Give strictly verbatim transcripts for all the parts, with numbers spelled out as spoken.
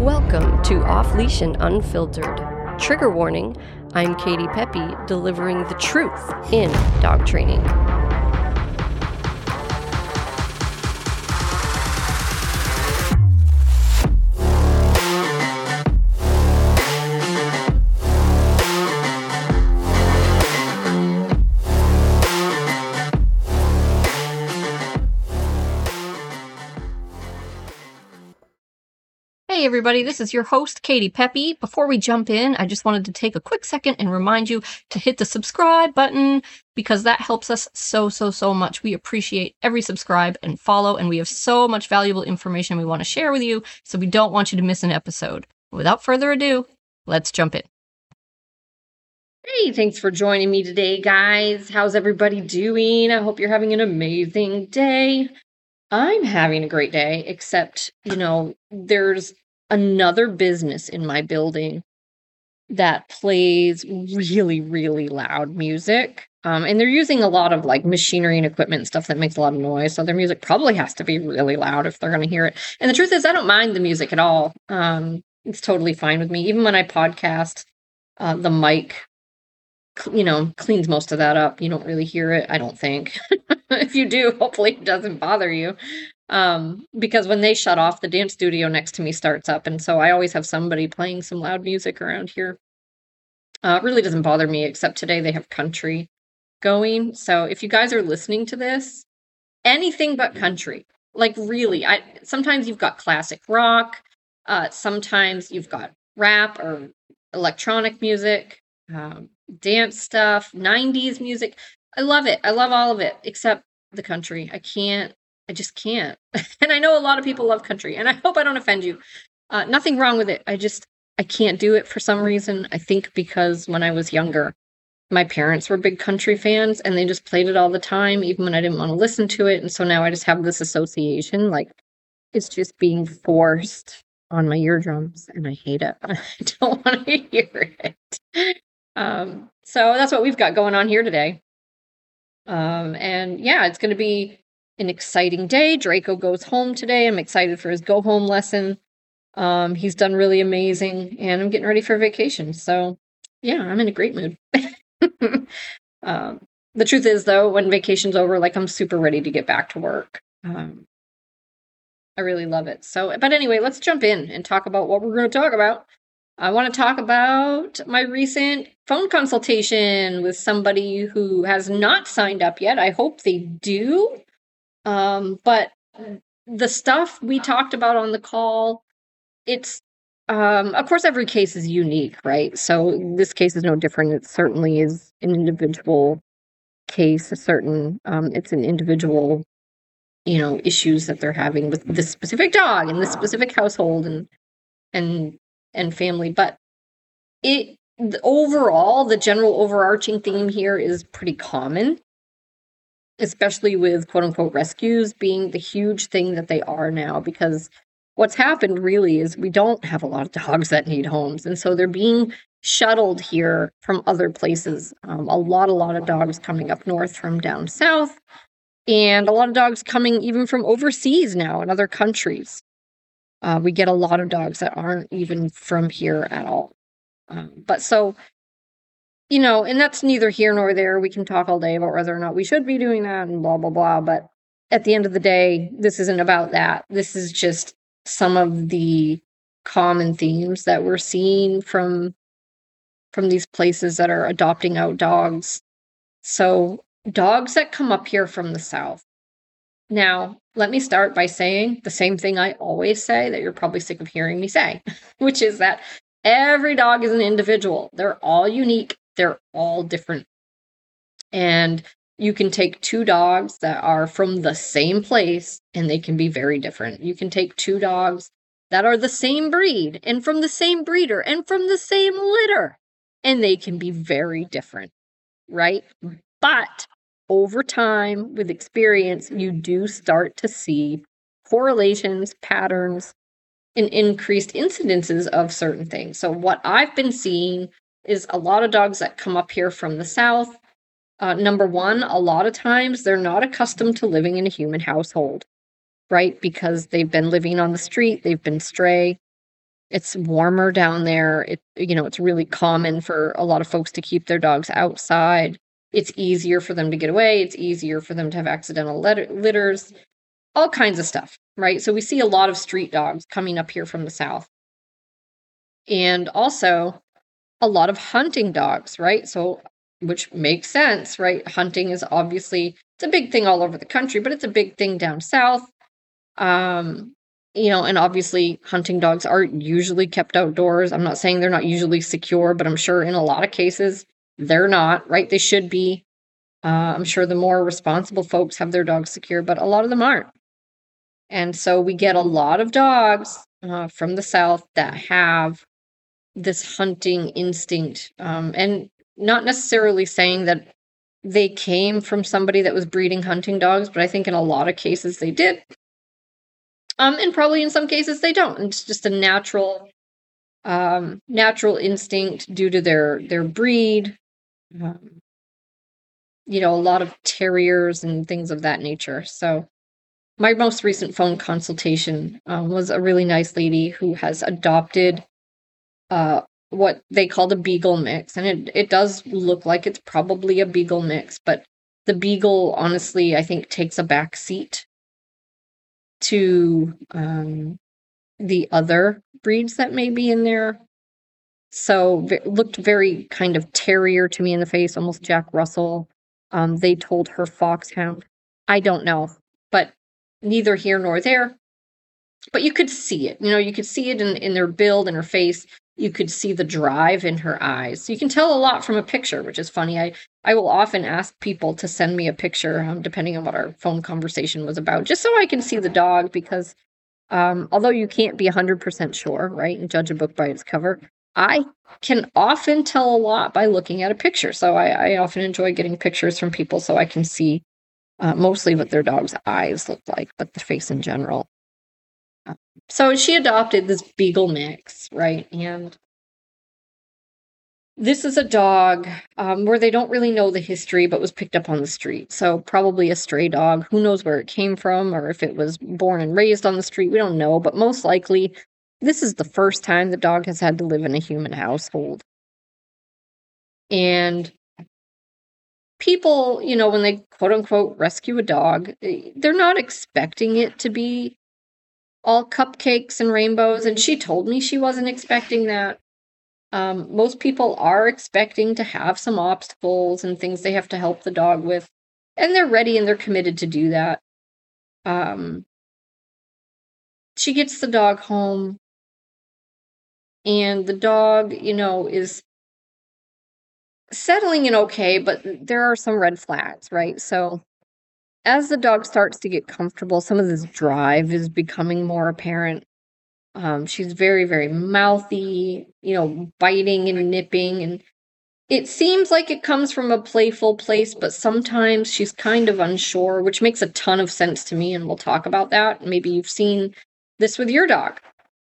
Welcome to Off Leash and Unfiltered. Trigger warning, I'm Katie Pepe, delivering the truth in dog training. Hey everybody, this is your host, Katie Pepe. Before we jump in, I just wanted to take a quick second and remind you to hit the subscribe button because that helps us so, so, so much. We appreciate every subscribe and follow, and we have so much valuable information we want to share with you, so we don't want you to miss an episode. Without further ado, let's jump in. Hey, thanks for joining me today, guys. How's everybody doing? I hope you're having an amazing day. I'm having a great day, except, you know, there's another business in my building that plays really, really loud music. Um, and they're using a lot of like machinery and equipment and stuff that makes a lot of noise. So their music probably has to be really loud if they're going to hear it. And the truth is, I don't mind the music at all. Um, it's totally fine with me. Even when I podcast, uh, the mic, you know, cleans most of that up. You don't really hear it, I don't think. If you do, hopefully it doesn't bother you. Um, because when they shut off, the dance studio next to me starts up. And so I always have somebody playing some loud music around here. Uh, it really doesn't bother me, except today they have country going. So if you guys are listening to this, anything but country, like really, I sometimes you've got classic rock. Uh, sometimes you've got rap or electronic music, um, dance stuff, nineties music. I love it. I love all of it, except the country. I can't. I just can't. And I know a lot of people love country, and I hope I don't offend you. Uh, nothing wrong with it. I just, I can't do it for some reason. I think because when I was younger, my parents were big country fans, and they just played it all the time, even when I didn't want to listen to it. And so now I just have this association, like it's just being forced on my eardrums, and I hate it. I don't want to hear it. Um, so that's what we've got going on here today. Um, and yeah, it's going to be an exciting day. Draco goes home today. I'm excited for his go home lesson. Um, he's done really amazing, and I'm getting ready for vacation. So yeah, I'm in a great mood. um, the truth is though, when vacation's over, like I'm super ready to get back to work. Um, I really love it. So, but anyway, let's jump in and talk about what we're going to talk about. I want to talk about my recent phone consultation with somebody who has not signed up yet. I hope they do. Um, but the stuff we talked about on the call, it's, um, of course, every case is unique, right? So this case is no different. It certainly is an individual case, a certain, um, it's an individual, you know, issues that they're having with this specific dog and this specific household and, and, and family. But it, the overall, the general overarching theme here is pretty common, especially with quote unquote rescues being the huge thing that they are now, because what's happened really is we don't have a lot of dogs that need homes. And so they're being shuttled here from other places. Um, a lot, a lot of dogs coming up north from down south, and a lot of dogs coming even from overseas now in other countries. Uh, we get a lot of dogs that aren't even from here at all. Um, but so, you know, and that's neither here nor there. We can talk all day about whether or not we should be doing that and blah, blah, blah. But at the end of the day, this isn't about that. This is just some of the common themes that we're seeing from, from these places that are adopting out dogs. So dogs that come up here from the South. Now, let me start by saying the same thing I always say that you're probably sick of hearing me say, which is that every dog is an individual. They're all unique. They're all different. And you can take two dogs that are from the same place and they can be very different. You can take two dogs that are the same breed and from the same breeder and from the same litter, and they can be very different, right? But over time, with experience, you do start to see correlations, patterns, and increased incidences of certain things. So what I've been seeing is a lot of dogs that come up here from the South. Uh, number one, a lot of times they're not accustomed to living in a human household, right? Because they've been living on the street, they've been stray. It's warmer down there. It, you know, it's really common for a lot of folks to keep their dogs outside. It's easier for them to get away. It's easier for them to have accidental litter- litters, all kinds of stuff, right? So we see a lot of street dogs coming up here from the south. And also a lot of hunting dogs, right? So, which makes sense, right? Hunting is obviously, it's a big thing all over the country, but it's a big thing down south. Um, you know, and obviously hunting dogs are usually kept outdoors. I'm not saying they're not usually secure, but I'm sure in a lot of cases they're not, right? They should be. Uh, I'm sure the more responsible folks have their dogs secure, but a lot of them aren't. And so we get a lot of dogs uh, from the south that have this hunting instinct, um, and not necessarily saying that they came from somebody that was breeding hunting dogs, but I think in a lot of cases they did. Um, and probably in some cases they don't. It's just a natural, um, natural instinct due to their their breed. Um, you know, a lot of terriers and things of that nature. So my most recent phone consultation um, was a really nice lady who has adopted uh, what they called a beagle mix, and it it does look like it's probably a beagle mix, but the beagle, honestly, I think takes a back seat to um, the other breeds that may be in there. So v- looked very kind of terrier to me in the face, almost Jack Russell. Um, they told her foxhound. I don't know, but neither here nor there. But you could see it. You know, you could see it in, in their build and her face. You could see the drive in her eyes. You can tell a lot from a picture, which is funny. I, I will often ask people to send me a picture, um, depending on what our phone conversation was about, just so I can see the dog, because um, although you can't be one hundred percent sure, right, and judge a book by its cover, I can often tell a lot by looking at a picture. So I, I often enjoy getting pictures from people so I can see uh, mostly what their dog's eyes look like, but the face in general. So she adopted this beagle mix, right? And this is a dog um, where they don't really know the history, but was picked up on the street. So probably a stray dog. Who knows where it came from or if it was born and raised on the street? We don't know. But most likely, this is the first time the dog has had to live in a human household. And people, you know, when they quote unquote rescue a dog, eh, they're not expecting it to be all cupcakes and rainbows. And she told me she wasn't expecting that. Um, most people are expecting to have some obstacles and things they have to help the dog with, and they're ready and they're committed to do that. Um, she gets the dog home, and the dog, you know, is settling in okay, but there are some red flags, right? So as the dog starts to get comfortable, some of this drive is becoming more apparent. Um, she's very, very mouthy, you know, biting and nipping, and it seems like it comes from a playful place, but sometimes she's kind of unsure, which makes a ton of sense to me, and we'll talk about that. Maybe you've seen this with your dog.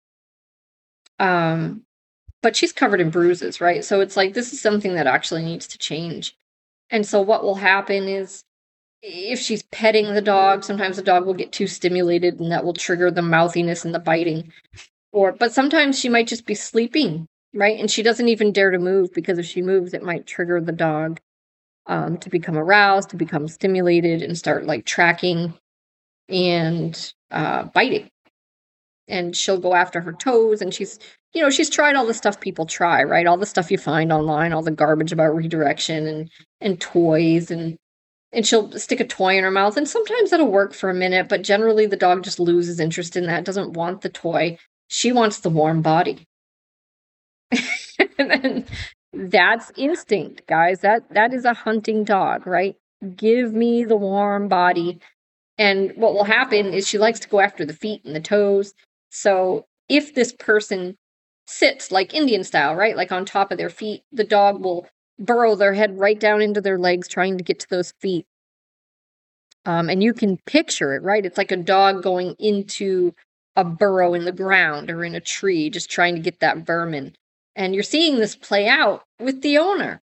Um, but she's covered in bruises, right? So it's like this is something that actually needs to change. And so what will happen is if she's petting the dog, sometimes the dog will get too stimulated and that will trigger the mouthiness and the biting. Or but sometimes she might just be sleeping, right? And she doesn't even dare to move because if she moves, it might trigger the dog um, to become aroused, to become stimulated, and start like tracking and uh, biting. And she'll go after her toes, and she's, you know, she's tried all the stuff people try, right? All the stuff you find online, all the garbage about redirection and and toys, and and she'll stick a toy in her mouth, and sometimes that'll work for a minute, but generally the dog just loses interest in that, doesn't want the toy. She wants the warm body. And then that's instinct, guys. That that is a hunting dog, right? Give me the warm body. And what will happen is she likes to go after the feet and the toes. So if this person sits like Indian style, right, like on top of their feet, the dog will burrow their head right down into their legs trying to get to those feet. Um, and you can picture it, right? It's like a dog going into a burrow in the ground or in a tree, just trying to get that vermin. And you're seeing this play out with the owner.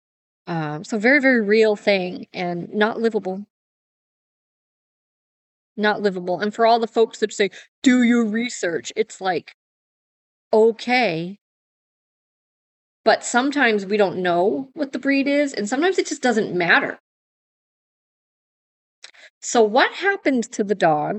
Um, so very, very real thing and not livable. not livable. And for all the folks that say, do your research, it's like, okay. But sometimes we don't know what the breed is, and sometimes it just doesn't matter. So what happens to the dog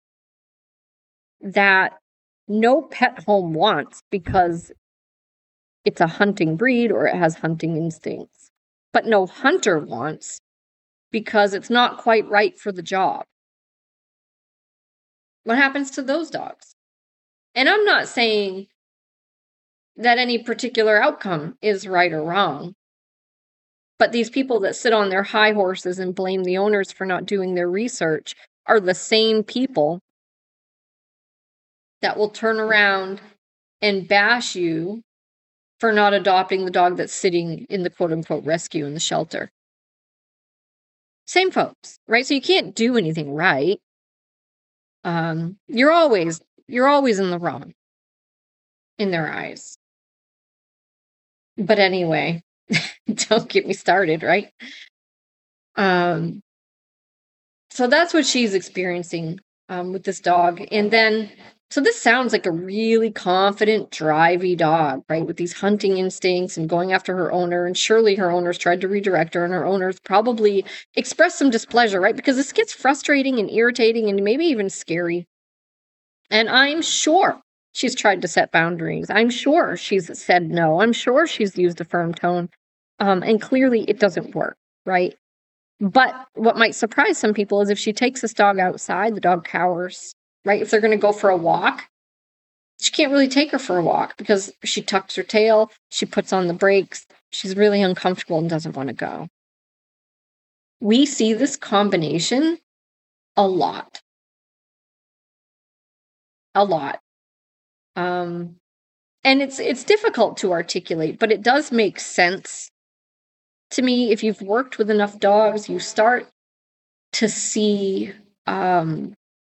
that no pet home wants because it's a hunting breed or it has hunting instincts, but no hunter wants because it's not quite right for the job? What happens to those dogs? And I'm not saying that any particular outcome is right or wrong, but these people that sit on their high horses and blame the owners for not doing their research are the same people that will turn around and bash you for not adopting the dog that's sitting in the quote-unquote rescue in the shelter. Same folks, right? So you can't do anything right. Um, you're always you're always in the wrong in their eyes. But anyway, don't get me started, right? Um, so that's what she's experiencing um, with this dog. And then, so this sounds like a really confident, drivey dog, right? With these hunting instincts and going after her owner. And surely her owners tried to redirect her, and her owners probably expressed some displeasure, right? Because this gets frustrating and irritating and maybe even scary. And I'm sure she's tried to set boundaries. I'm sure she's said no. I'm sure she's used a firm tone. Um, and clearly it doesn't work, right? But what might surprise some people is if she takes this dog outside, the dog cowers, right? If they're going to go for a walk, she can't really take her for a walk because she tucks her tail, she puts on the brakes, she's really uncomfortable and doesn't want to go. We see this combination a lot. A lot. Um, and it's it's difficult to articulate, but it does make sense to me. If you've worked with enough dogs, you start to see um,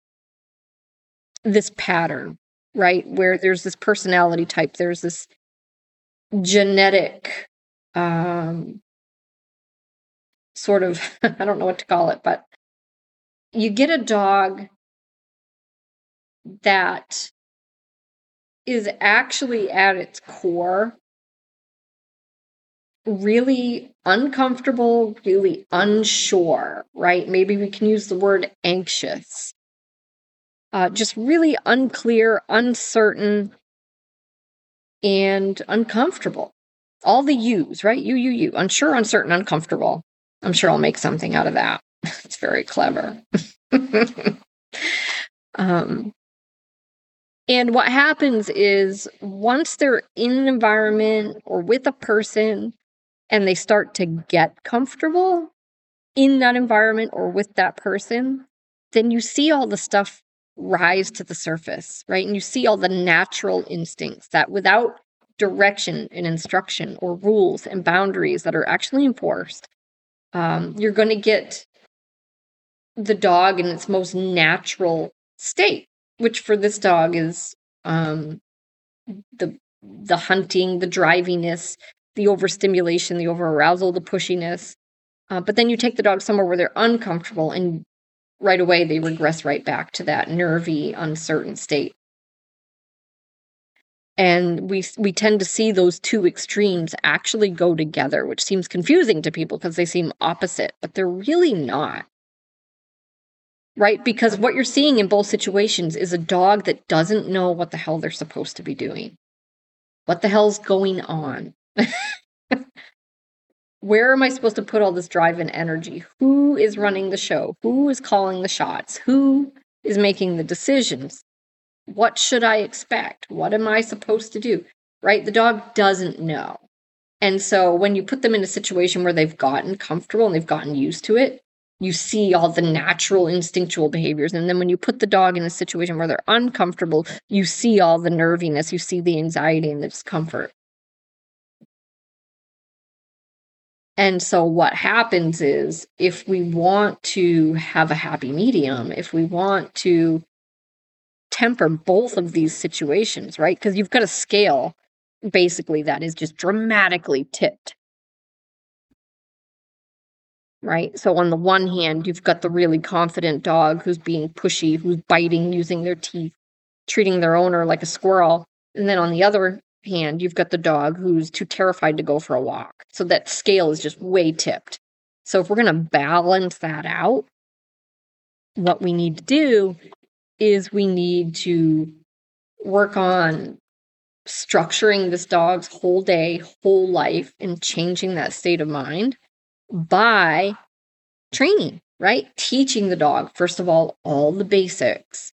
this pattern, right? Where there's this personality type, there's this genetic um, sort of, I don't know what to call it, but you get a dog that is actually at its core really uncomfortable, really unsure, right? Maybe we can use the word anxious. Uh, just really unclear, uncertain, and uncomfortable. All the U's, right? You, you, you. Unsure, uncertain, uncomfortable. I'm sure I'll make something out of that. It's very clever. um, and what happens is once they're in an environment or with a person and they start to get comfortable in that environment or with that person, then you see all the stuff rise to the surface, right? And you see all the natural instincts that without direction and instruction or rules and boundaries that are actually enforced, um, you're going to get the dog in its most natural state, which for this dog is um, the the hunting, the driviness, the overstimulation, the overarousal, the pushiness. Uh, but then you take the dog somewhere where they're uncomfortable, and right away they regress right back to that nervy, uncertain state. And we we tend to see those two extremes actually go together, which seems confusing to people because they seem opposite, but they're really not. Right? Because what you're seeing in both situations is a dog that doesn't know what the hell they're supposed to be doing. What the hell's going on? Where am I supposed to put all this drive and energy? Who is running the show? Who is calling the shots? Who is making the decisions? What should I expect? What am I supposed to do? Right? The dog doesn't know. And so when you put them in a situation where they've gotten comfortable and they've gotten used to it, you see all the natural instinctual behaviors. And then when you put the dog in a situation where they're uncomfortable, you see all the nerviness, you see the anxiety and the discomfort. And so what happens is if we want to have a happy medium, if we want to temper both of these situations, right? Because you've got a scale basically that is just dramatically tipped. right? So on the one hand, you've got the really confident dog who's being pushy, who's biting, using their teeth, treating their owner like a squirrel. And then on the other hand, you've got the dog who's too terrified to go for a walk. So that scale is just way tipped. So if we're going to balance that out, what we need to do is we need to work on structuring this dog's whole day, whole life, and changing that state of mind by training, right? Teaching the dog, first of all, all the basics.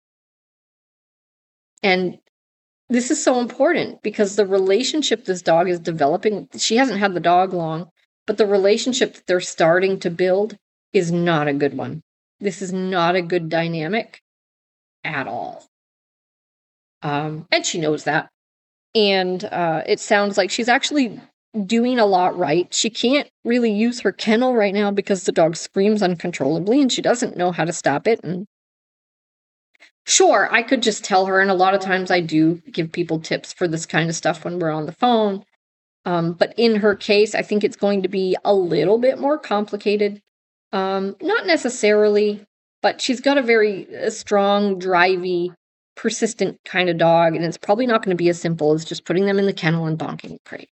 And this is so important because the relationship this dog is developing, she hasn't had the dog long, but the relationship that they're starting to build is not a good one. This is not a good dynamic at all. Um, and she knows that. And uh, it sounds like she's actually doing a lot right. She can't really use her kennel right now because the dog screams uncontrollably and she doesn't know how to stop it. And sure, I could just tell her, and a lot of times I do give people tips for this kind of stuff when we're on the phone. Um, but in her case, I think it's going to be a little bit more complicated. Um, not necessarily, but she's got a very uh, strong, drivey, persistent kind of dog, and it's probably not going to be as simple as just putting them in the kennel and bonking the crate.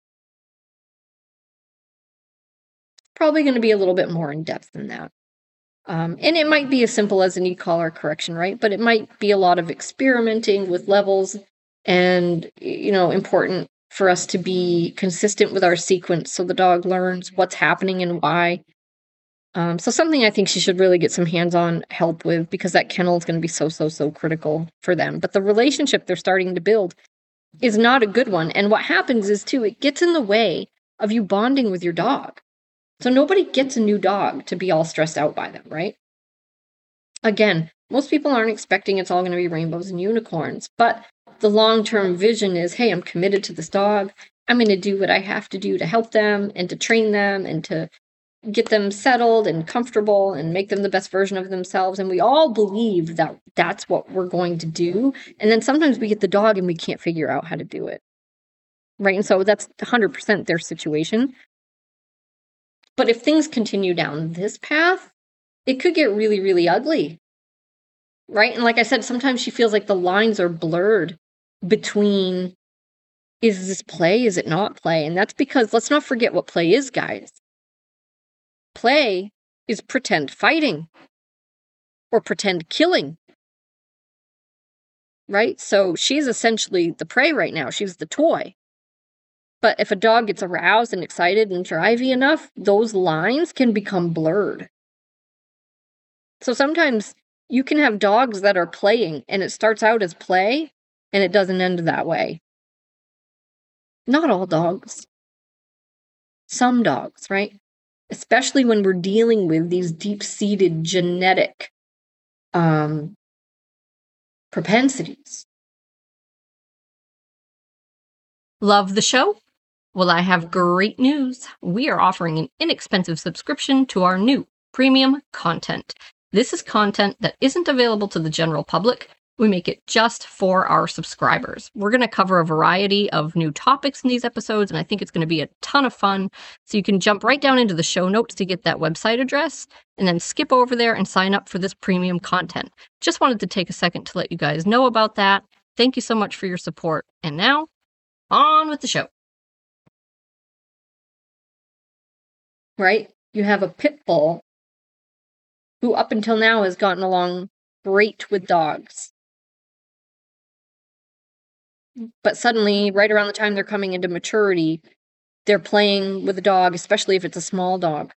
Probably going to be a little bit more in depth than that. Um, and it might be as simple as an e-collar correction, right? But it might be a lot of experimenting with levels and, you know, important for us to be consistent with our sequence so the dog learns what's happening and why. Um, so something I think she should really get some hands-on help with because that kennel is going to be so, so, so critical for them. But the relationship they're starting to build is not a good one. And what happens is, too, it gets in the way of you bonding with your dog. So nobody gets a new dog to be all stressed out by them, right? Again, most people aren't expecting it's all going to be rainbows and unicorns, but the long-term vision is, hey, I'm committed to this dog. I'm going to do what I have to do to help them and to train them and to get them settled and comfortable and make them the best version of themselves. And we all believe that that's what we're going to do. And then sometimes we get the dog and we can't figure out how to do it, right? And so that's one hundred percent their situation. But if things continue down this path, it could get really, really ugly, right? And like I said, sometimes she feels like the lines are blurred between, is this play? Is it not play? And that's because, let's not forget what play is, guys. Play is pretend fighting or pretend killing, right? So she's essentially the prey right now. She's the toy. But if a dog gets aroused and excited and drivey enough, those lines can become blurred. So sometimes you can have dogs that are playing and it starts out as play and it doesn't end that way. Not all dogs. Some dogs, right? Especially when we're dealing with these deep-seated genetic um, propensities. Love the show? Well, I have great news. We are offering an inexpensive subscription to our new premium content. This is content that isn't available to the general public. We make it just for our subscribers. We're going to cover a variety of new topics in these episodes, and I think it's going to be a ton of fun. So you can jump right down into the show notes to get that website address, and then skip over there and sign up for this premium content. Just wanted to take a second to let you guys know about that. Thank you so much for your support. And now, on with the show. Right? You have a pit bull who up until now has gotten along great with dogs. But suddenly, right around the time they're coming into maturity, they're playing with a dog, especially if it's a small dog.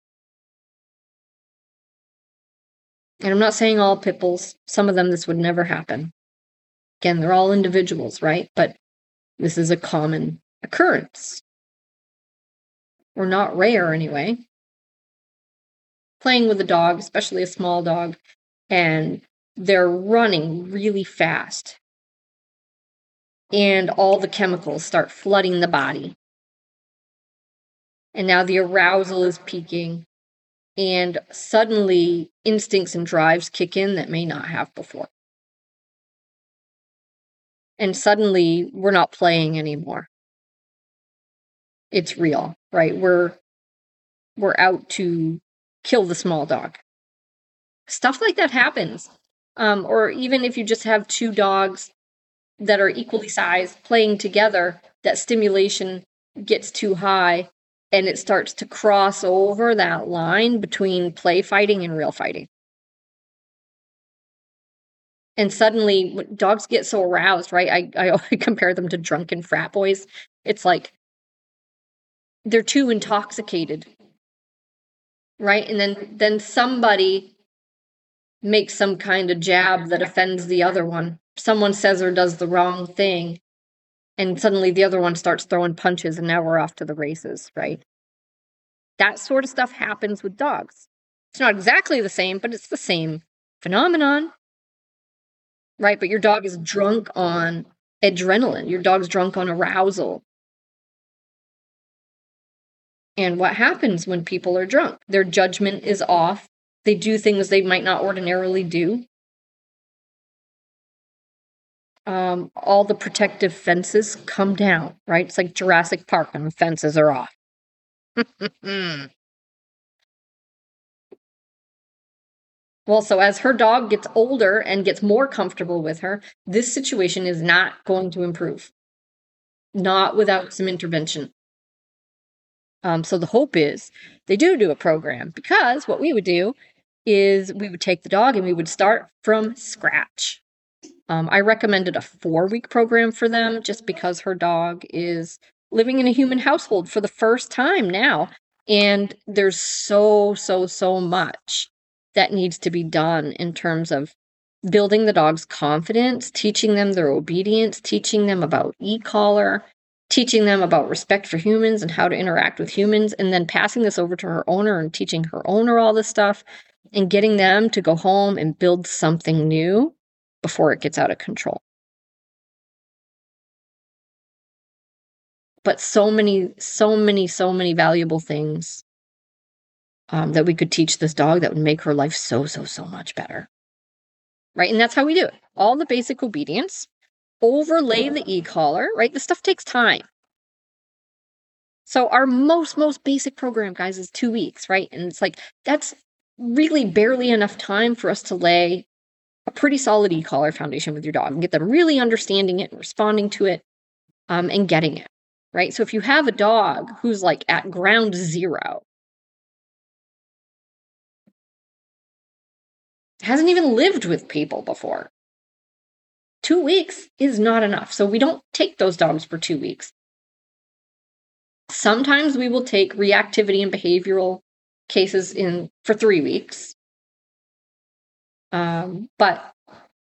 And I'm not saying all pit bulls, some of them this would never happen. Again, they're all individuals, right? But this is a common occurrence. Or not rare anyway. Playing with a dog, especially a small dog, and they're running really fast. And all the chemicals start flooding the body. And now the arousal is peaking. And suddenly instincts and drives kick in that may not have before. And suddenly we're not playing anymore. It's real, right? We're we're out to kill the small dog. Stuff like that happens. Um, or even if you just have two dogs that are equally sized playing together, that stimulation gets too high and it starts to cross over that line between play fighting and real fighting. And suddenly when dogs get so aroused, right? I, I compare them to drunken frat boys. It's like they're too intoxicated, right? And then then somebody makes some kind of jab that offends the other one. Someone says or does the wrong thing, and suddenly the other one starts throwing punches, and now we're off to the races, right? That sort of stuff happens with dogs. It's not exactly the same, but it's the same phenomenon, right? But your dog is drunk on adrenaline. Your dog's drunk on arousal. And what happens when people are drunk? Their judgment is off. They do things they might not ordinarily do. Um, all the protective fences come down, right? It's like Jurassic Park and the fences are off. Well, so as her dog gets older and gets more comfortable with her, this situation is not going to improve. Not without some intervention. Um, so the hope is they do do a program, because what we would do is we would take the dog and we would start from scratch. Um, I recommended a four-week program for them just because her dog is living in a human household for the first time now. And there's so, so, so much that needs to be done in terms of building the dog's confidence, teaching them their obedience, teaching them about e-collar, teaching them about respect for humans and how to interact with humans, and then passing this over to her owner and teaching her owner all this stuff and getting them to go home and build something new before it gets out of control. But so many, so many, so many valuable things um, that we could teach this dog that would make her life so, so, so much better. Right? And that's how we do it. All the basic obedience, overlay the e-collar, right? This stuff takes time. So our most, most basic program, guys, is two weeks, right? And it's like, that's really barely enough time for us to lay a pretty solid e-collar foundation with your dog and get them really understanding it and responding to it um, and getting it, right? So if you have a dog who's like at ground zero, hasn't even lived with people before, two weeks is not enough. So we don't take those dogs for two weeks. Sometimes we will take reactivity and behavioral cases in for three weeks. Um, but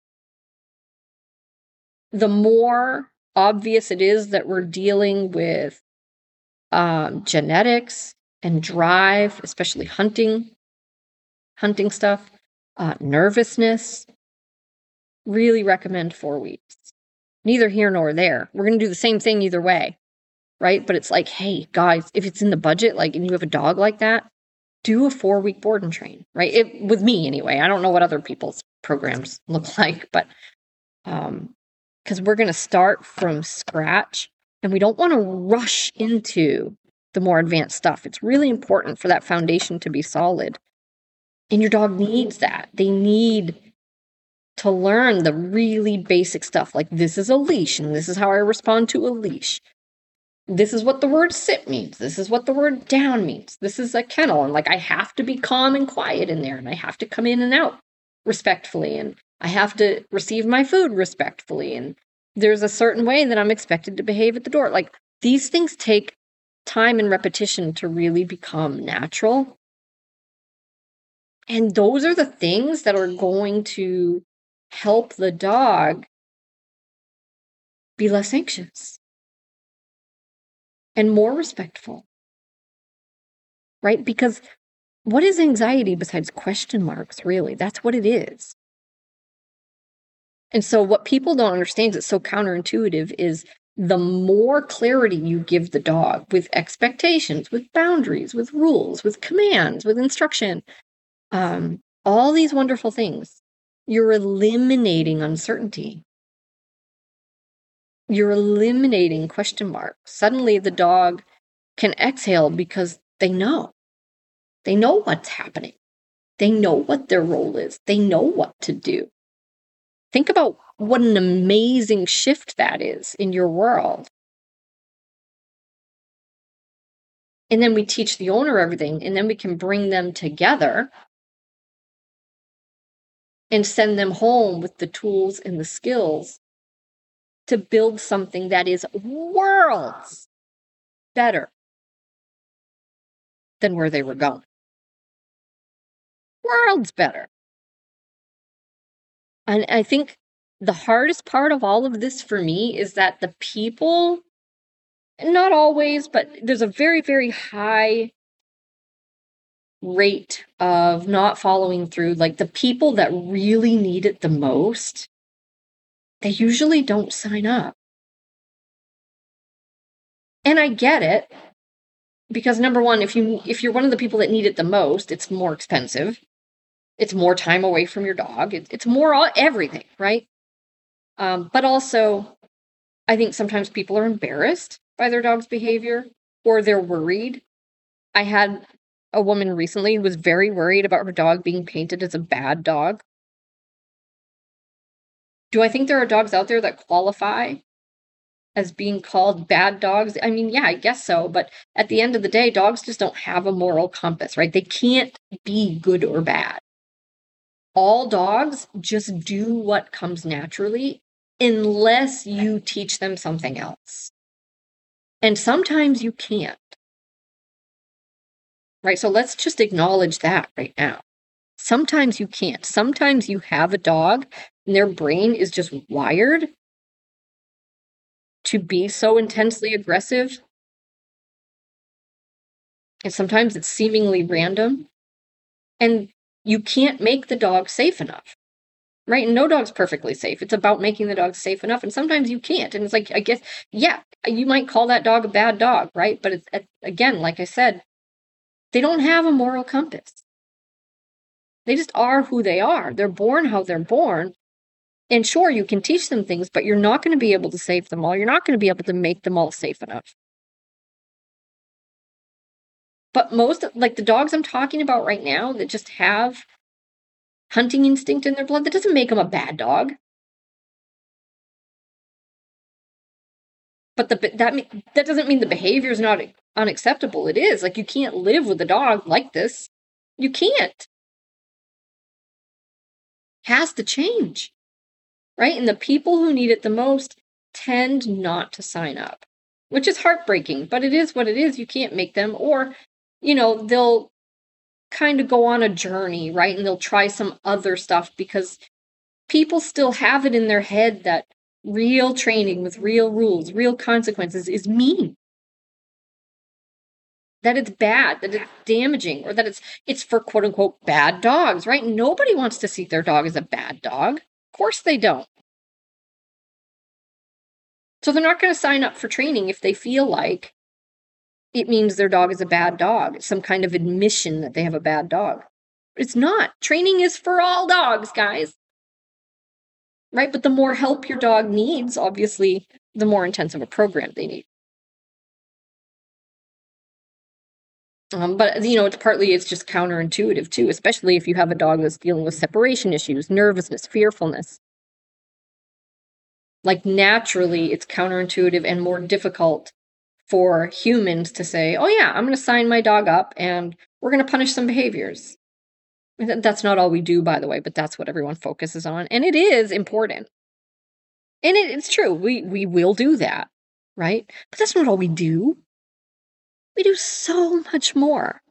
the more obvious it is that we're dealing with um, genetics and drive, especially hunting, hunting stuff, uh, nervousness, really recommend four weeks. Neither here nor there. We're going to do the same thing either way, right? But it's like, hey, guys, if it's in the budget, like, and you have a dog like that, do a four-week board and train, right? It, with me, anyway. I don't know what other people's programs look like, but um, because we're going to start from scratch, and we don't want to rush into the more advanced stuff. It's really important for that foundation to be solid. And your dog needs that. They need to learn the really basic stuff, like this is a leash, and this is how I respond to a leash. This is what the word sit means. This is what the word down means. This is a kennel, and like I have to be calm and quiet in there, and I have to come in and out respectfully, and I have to receive my food respectfully, and there's a certain way that I'm expected to behave at the door. Like, these things take time and repetition to really become natural. And those are the things that are going to help the dog be less anxious and more respectful, right? Because what is anxiety besides question marks, really? That's what it is. And so what people don't understand, it's so counterintuitive, is the more clarity you give the dog with expectations, with boundaries, with rules, with commands, with instruction, um, all these wonderful things, you're eliminating uncertainty. You're eliminating question marks. Suddenly the dog can exhale because they know. They know what's happening. They know what their role is. They know what to do. Think about what an amazing shift that is in your world. And then we teach the owner everything, and then we can bring them together and send them home with the tools and the skills to build something that is worlds better than where they were going. Worlds better. And I think the hardest part of all of this for me is that the people, not always, but there's a very, very high rate of not following through. Like the people that really need it the most, they usually don't sign up. And I get it, because number one, if you if you're one of the people that need it the most, it's more expensive. It's more time away from your dog. It's it's more all, everything, right? Um, but also, I think sometimes people are embarrassed by their dog's behavior, or they're worried. I had a woman recently who was very worried about her dog being painted as a bad dog. Do I think there are dogs out there that qualify as being called bad dogs? I mean, yeah, I guess so. But at the end of the day, dogs just don't have a moral compass, right? They can't be good or bad. All dogs just do what comes naturally unless you teach them something else. And sometimes you can't. Right? So let's just acknowledge that right now. Sometimes you can't. Sometimes you have a dog and their brain is just wired to be so intensely aggressive. And sometimes it's seemingly random. And you can't make the dog safe enough. Right? And no dog's perfectly safe. It's about making the dog safe enough. And sometimes you can't. And it's like, I guess, yeah, you might call that dog a bad dog, right? But it's, again, like I said, they don't have a moral compass. They just are who they are. They're born how they're born. And sure, you can teach them things, but you're not going to be able to save them all. You're not going to be able to make them all safe enough. But most, like the dogs I'm talking about right now that just have hunting instinct in their blood, that doesn't make them a bad dog. But the that that doesn't mean the behavior is not unacceptable. It is. Like, you can't live with a dog like this. You can't. Has to change. Right? And the people who need it the most tend not to sign up, which is heartbreaking, but it is what it is. You can't make them, or, you know, they'll kind of go on a journey, right? And they'll try some other stuff because people still have it in their head that real training with real rules, real consequences is mean. That it's bad, that it's damaging, or that it's it's for quote unquote bad dogs, right? Nobody wants to see their dog as a bad dog. Of course they don't. So they're not going to sign up for training if they feel like it means their dog is a bad dog. It's some kind of admission that they have a bad dog. It's not. Training is for all dogs, guys. Right? But the more help your dog needs, obviously, the more intensive a program they need. Um, but, you know, it's partly, it's just counterintuitive too, especially if you have a dog that's dealing with separation issues, nervousness, fearfulness. Like, naturally, it's counterintuitive and more difficult for humans to say, oh yeah, I'm going to sign my dog up and we're going to punish some behaviors. That's not all we do, by the way, but that's what everyone focuses on. And it is important. And it, it's true. We, we will do that, right? But that's not all we do. We do so much more.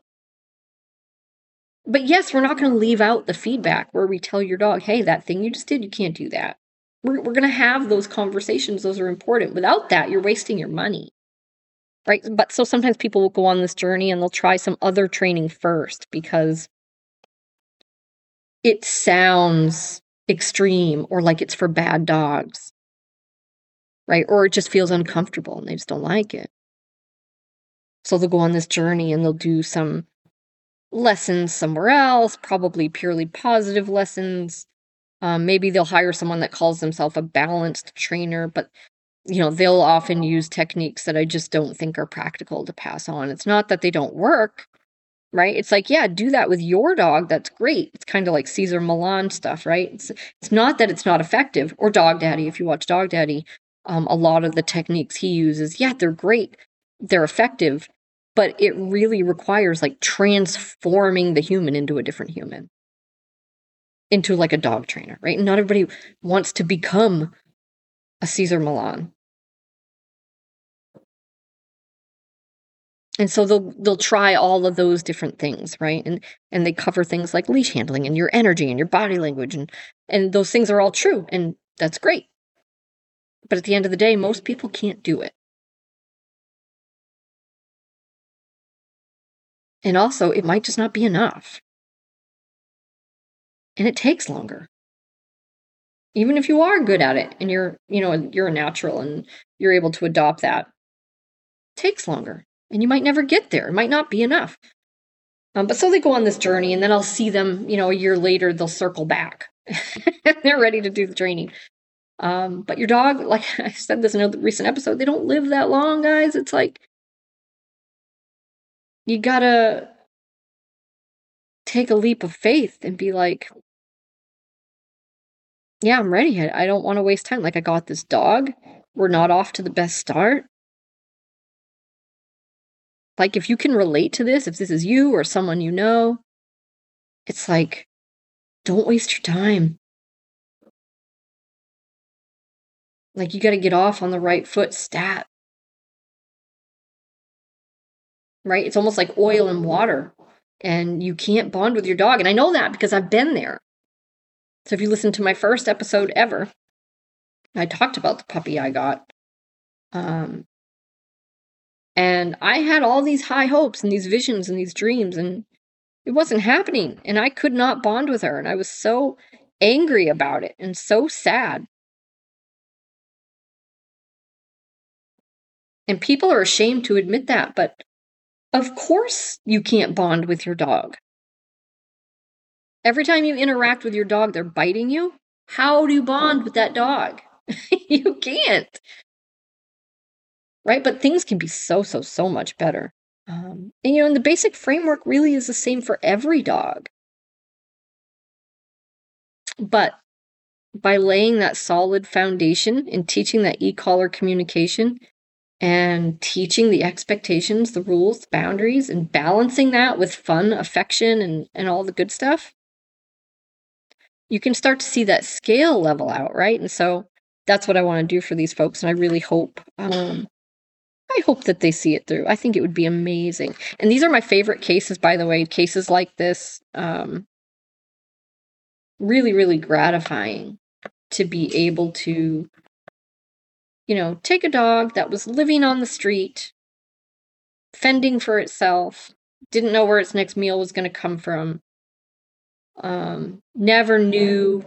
But yes, we're not going to leave out the feedback where we tell your dog, hey, that thing you just did, you can't do that. We're, we're going to have those conversations. Those are important. Without that, you're wasting your money. Right? But so sometimes people will go on this journey and they'll try some other training first because it sounds extreme or like it's for bad dogs. Right? Or it just feels uncomfortable and they just don't like it. So they'll go on this journey and they'll do some lessons somewhere else, probably purely positive lessons. Um, maybe they'll hire someone that calls themselves a balanced trainer, but you know, they'll often use techniques that I just don't think are practical to pass on. It's not that they don't work. right? It's like, yeah, do that with your dog. That's great. It's kind of like Cesar Millan stuff, right? It's, it's not that it's not effective, or Dog Daddy. If you watch Dog Daddy, um, a lot of the techniques he uses, yeah, they're great. They're effective, but it really requires like transforming the human into a different human, into like a dog trainer, right? Not everybody wants to become a Cesar Millan. And so they'll they'll try all of those different things, right? And and they cover things like leash handling and your energy and your body language, and and those things are all true, and that's great. But at the end of the day, most people can't do it. And also, it might just not be enough. And it takes longer. Even if you are good at it and you're, you know, you're a natural and you're able to adopt that, it takes longer. And you might never get there. It might not be enough. Um, but so they go on this journey, and then I'll see them, you know, a year later, they'll circle back. They're ready to do the training. Um, but your dog, like I said this in a recent episode, they don't live that long, guys. It's like, you gotta take a leap of faith and be like, yeah, I'm ready. I, I don't want to waste time. Like, I got this dog. We're not off to the best start. Like, if you can relate to this, if this is you or someone you know, it's like, don't waste your time. Like, you got to get off on the right foot stat. Right? It's almost like oil and water, and you can't bond with your dog. And I know that because I've been there. So if you listen to my first episode ever, I talked about the puppy I got. Um, and I had all these high hopes and these visions and these dreams, and it wasn't happening. And I could not bond with her. And I was so angry about it and so sad. And people are ashamed to admit that, but of course you can't bond with your dog. Every time you interact with your dog, they're biting you. How do you bond with that dog? You can't. Right? But things can be so, so, so much better. Um, and, you know, and the basic framework really is the same for every dog. But by laying that solid foundation and teaching that e-collar communication and teaching the expectations, the rules, the boundaries, and balancing that with fun, affection, and, and all the good stuff, you can start to see that scale level out, right? And so that's what I want to do for these folks. And I really hope, um, I hope that they see it through. I think it would be amazing. And these are my favorite cases, by the way, cases like this. Um, really, really gratifying to be able to, you know, take a dog that was living on the street, fending for itself, didn't know where its next meal was going to come from, um, never knew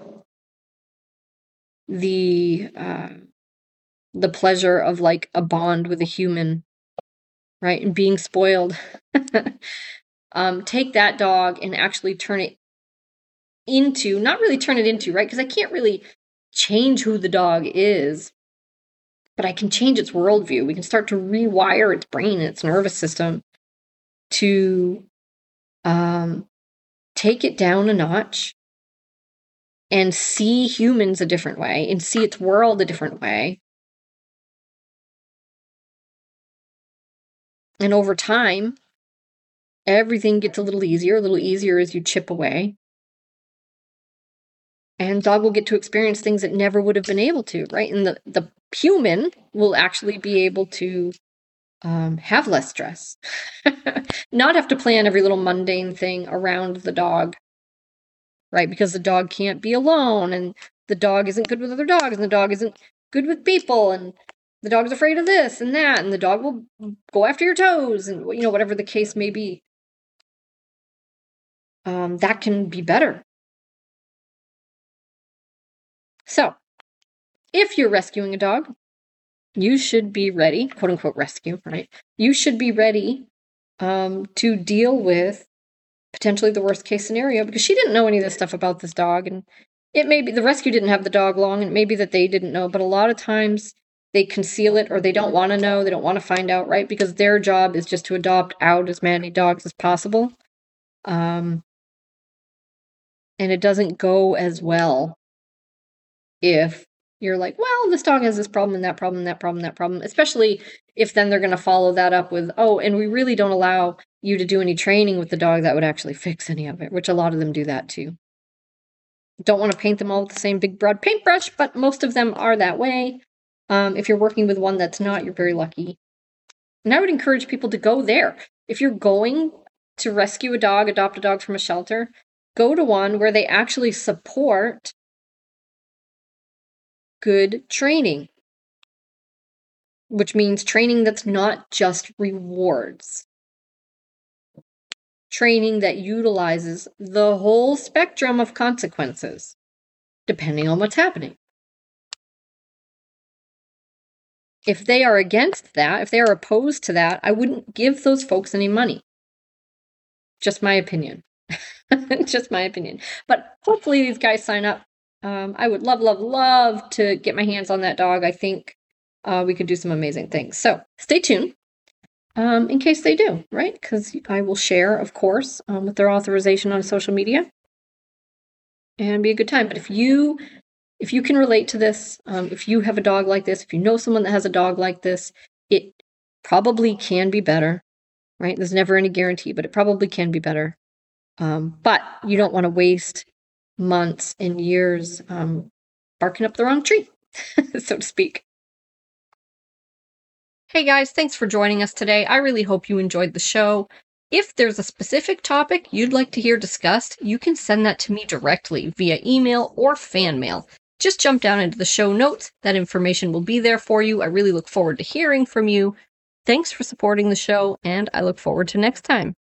the uh, the pleasure of like a bond with a human, right? And being spoiled. um, take that dog and actually turn it into, not really turn it into, right? Because I can't really change who the dog is, but I can change its worldview. We can start to rewire its brain and its nervous system to um, take it down a notch and see humans a different way and see its world a different way. And over time, everything gets a little easier, a little easier as you chip away. And dog will get to experience things it never would have been able to, right? And the, the human will actually be able to um, have less stress. Not have to plan every little mundane thing around the dog, right? Because the dog can't be alone, and the dog isn't good with other dogs, and the dog isn't good with people, and the dog's afraid of this and that, and the dog will go after your toes, and, you know, whatever the case may be. Um, that can be better. So, if you're rescuing a dog, you should be ready, quote unquote rescue, right? You should be ready um, to deal with potentially the worst case scenario, because she didn't know any of this stuff about this dog. And it may be the rescue didn't have the dog long, and it may be that they didn't know, but a lot of times they conceal it, or they don't want to know, they don't want to find out, right? Because their job is just to adopt out as many dogs as possible. Um, and it doesn't go as well if you're like, well, this dog has this problem and that problem and that problem, that problem, especially if then they're going to follow that up with, oh, and we really don't allow you to do any training with the dog that would actually fix any of it, which a lot of them do that too. Don't want to paint them all with the same big broad paintbrush, but most of them are that way. Um, if you're working with one that's not, you're very lucky. And I would encourage people to go there. If you're going to rescue a dog, adopt a dog from a shelter, go to one where they actually support good training, which means training that's not just rewards. Training that utilizes the whole spectrum of consequences, depending on what's happening. If they are against that, if they are opposed to that, I wouldn't give those folks any money. Just my opinion. Just my opinion. But hopefully these guys sign up. Um, I would love, love, love to get my hands on that dog. I think uh, we could do some amazing things. So stay tuned um, in case they do, right? Because I will share, of course, um, with their authorization on social media. And be a good time. But if you if you can relate to this, um, if you have a dog like this, if you know someone that has a dog like this, it probably can be better, right? There's never any guarantee, but it probably can be better. Um, but you don't want to waste months and years um, barking up the wrong tree, so to speak. Hey guys, thanks for joining us today. I really hope you enjoyed the show. If there's a specific topic you'd like to hear discussed, you can send that to me directly via email or fan mail. Just jump down into the show notes. That information will be there for you. I really look forward to hearing from you. Thanks for supporting the show, and I look forward to next time.